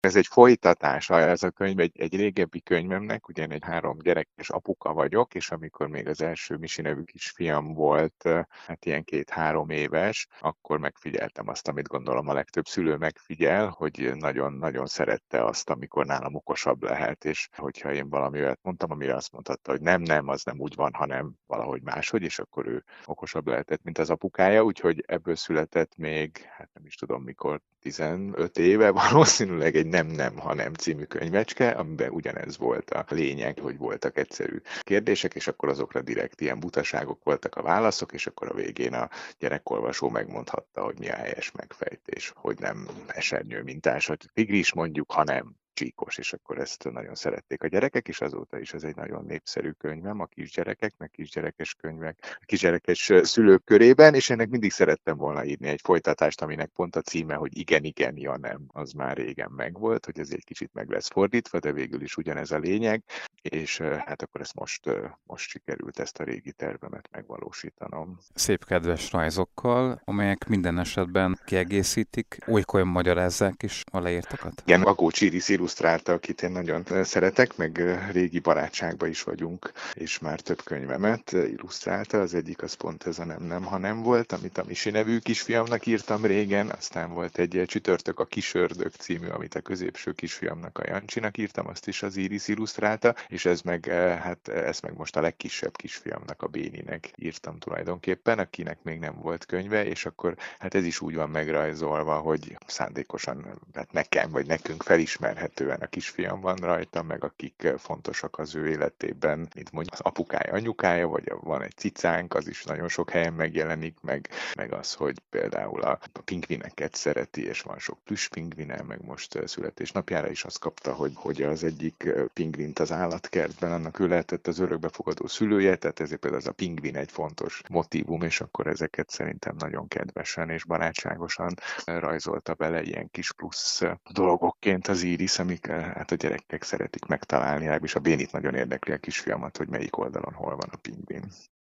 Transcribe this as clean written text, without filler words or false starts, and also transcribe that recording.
Ez egy folytatása, ez a könyv egy régebbi könyvemnek, ugye én egy 3 gyerekes apuka vagyok, és amikor még az első Misi nevű kisfiam volt, hát ilyen 2-3 éves, akkor megfigyeltem azt, amit gondolom a legtöbb szülő megfigyel, hogy nagyon-nagyon szerette azt, amikor nálam okosabb lehet, és hogyha én valami olyat mondtam, amire azt mondhatta, hogy nem, az nem úgy van, hanem valahogy máshogy, és akkor ő okosabb lehetett, mint az apukája, úgyhogy ebből született még, hát nem is tudom mikor, 15 éve valószínűleg egy Nem, hanem című könyvecske, amiben ugyanez volt a lényeg, hogy voltak egyszerű kérdések, és akkor azokra direkt ilyen butaságok voltak a válaszok, és akkor a végén a gyerekolvasó megmondhatta, hogy mi a helyes megfejtés, hogy nem esernyő mintás, hogy tigris mondjuk, hanem csíkos, és akkor ezt nagyon szerették a gyerekek, és azóta is ez egy nagyon népszerű könyvem a kisgyerekeknek, kisgyerekes könyvek, a kisgyerekes szülők körében, és ennek mindig szerettem volna írni egy folytatást, aminek pont a címe, hogy igen, ja nem, az már régen megvolt, hogy ez egy kicsit meg lesz fordítva, de végül is ugyanez a lényeg, és hát akkor ezt most sikerült ezt a régi tervemet megvalósítanom. Szép kedves rajzokkal, amelyek minden esetben kiegészítik, olykor magyarázzák is a leírtakat? Igen, Agó Csiris illusztrálta, akit én nagyon szeretek, meg régi barátságban is vagyunk, és már több könyvemet illusztrálta. Az egyik az pont ez a Nem, ha nem volt, amit a Misi nevű kisfiamnak írtam régen, aztán volt egy Csütörtök a kisördög című, amit a középső kisfiamnak, a Jancsinak írtam, azt is az Iris illusztrálta, és ez meg, hát ezt meg most a legkisebb kisfiamnak, a Béninek írtam tulajdonképpen, akinek még nem volt könyve, és akkor hát ez is úgy van megrajzolva, hogy szándékosan hát nekem vagy nekünk felismerhetően a kisfiam van rajta, meg akik fontosak az ő életében, mint mondjuk az apukája, anyukája, vagy van egy cicánk, az is nagyon sok helyen megjelenik, meg az, hogy például a pingvineket szereti, és van sok plüss-pingvine, meg most születésnapjára is azt kapta, hogy az egyik pingvint az állatkertben, annak ő lehetett az örökbefogadó szülője, tehát ezért például az a pingvin egy fontos motívum, és akkor ezeket szerintem nagyon kedvesen és barátságosan rajzolta bele ilyen kis plusz dolgokként az Iris, amik hát a gyerekek szeretik megtalálni, legalábbis a Bénit nagyon érdekli a kisfiamat, hogy melyik oldalon hol van a pingvin.